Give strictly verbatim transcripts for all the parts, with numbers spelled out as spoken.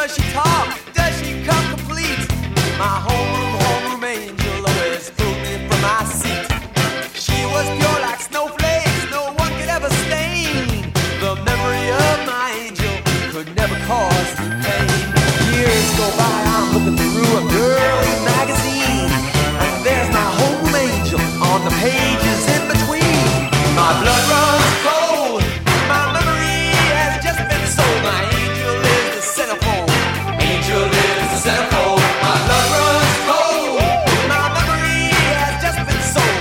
does she talk? Does she come complete? My homeroom, homeroom angel always pulled me from my seat. She was pure like snowflakes, no one could ever stain. The memory of my angel could never cause me pain. Years go by, I'm looking through a girly magazine, and there's my homeroom angel on the pages in between. My blood runs cold, my memory has just been sold. My angel is the centerfold, angel is the centerfold. My blood runs cold, my memory has just been sold.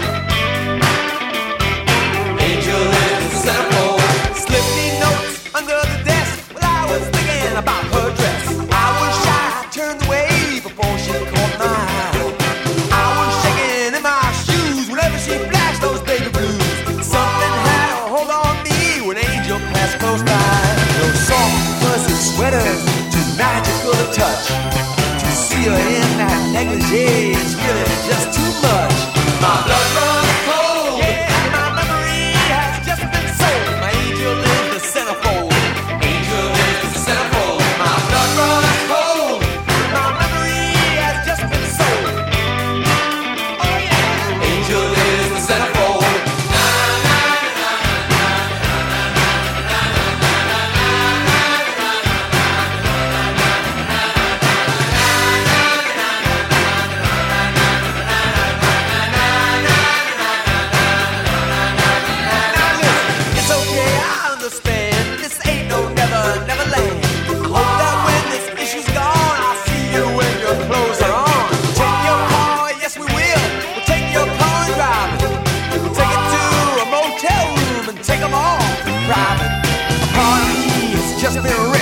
Angel is the centerfold. Slip me notes under the desk while I was thinking about her dress. I was shy, turned away before she caught my eye. I was shaking in my shoes whenever she flashed those baby blues. Something had a hold on me when Angel passed close by. Those soft, fuzzy sweaters, too magical to touch. To see her in that negligee is really just too much. My blood runs cold, yeah, my memory has just been sold. My angel is the centerfold, angel is the centerfold. My blood runs cold, my memory has just been sold. Oh yeah, angel is the centerfold. It's okay, I understand. This ain't no never, never land. I hope that when this issue's gone, I'll see you when your clothes are on. Take your car, yes we will. We'll take your car and drive it. We'll take it to a motel room and take them all private. A part of me has just been